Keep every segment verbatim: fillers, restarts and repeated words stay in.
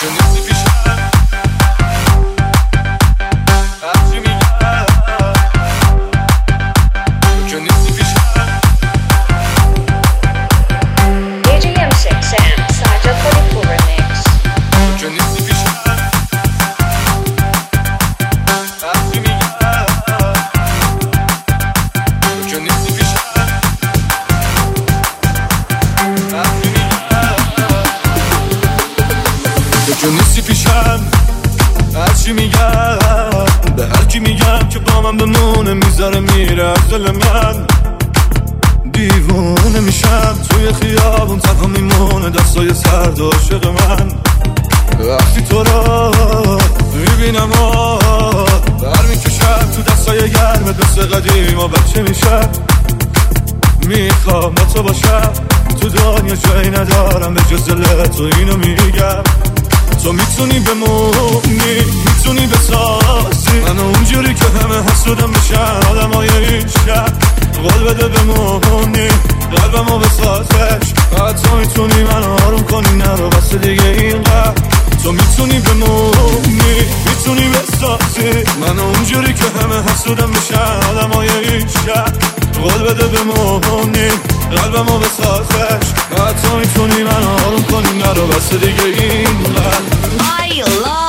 تو نیستی پیشم، هرچی میگم به هر کی میگم که با من بمونه میذاره میره از دل من. دیوونه میشم توی خیابون تنها میمونه دستای سرد عاشق من. وقتی تو را میبینم برمیکشم تو دستای گرمت مثل قدیم و بچه میشم. میخوام با تو باشم تو دنیا جایی ندارم به جز دل تو اینو میگم. تو میتونی بمونی میتونی بسازی منو اونجوری که همه حسودم بشن آدمای این شب. قول بده بمونی قلبمو بسازش فقط تو میتونی منو آروم کنی نرو بس دیگه اینقدر. تو میتونی بمونی میتونی بسازی منو اونجوری که همه حسودم بشن آدمای این شب. قول بده بمونی قلبمو بسازش فقط تو میتونی منو آروم کنی نرو بس دیگه اینقدر. I love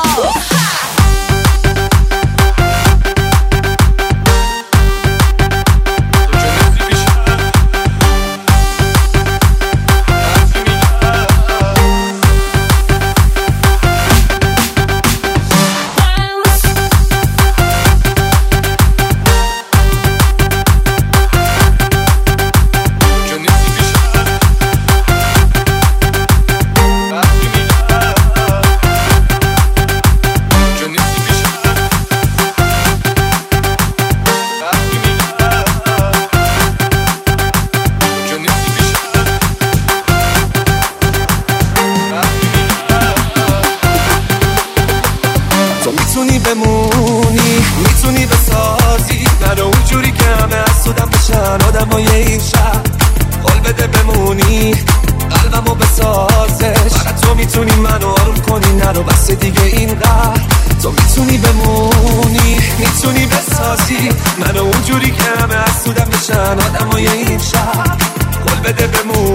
میتونی بمونی میتونی بسازی منو اونجوری که همه حسودم بشن آدمای این شهر. قول بده بمونی قلبمو بسازش فقط تو میتونی منو آروم کنی نرو بس دیگه اینقدر. تو میتونی بمونی میتونی بسازی منو اونجوری که همه حسودم بشن آدمای این شهر. قول بده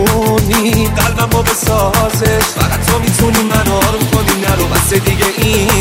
بمونی قلبمو بسازش فقط تو میتونی منو آروم کنی نرو بس دیگه این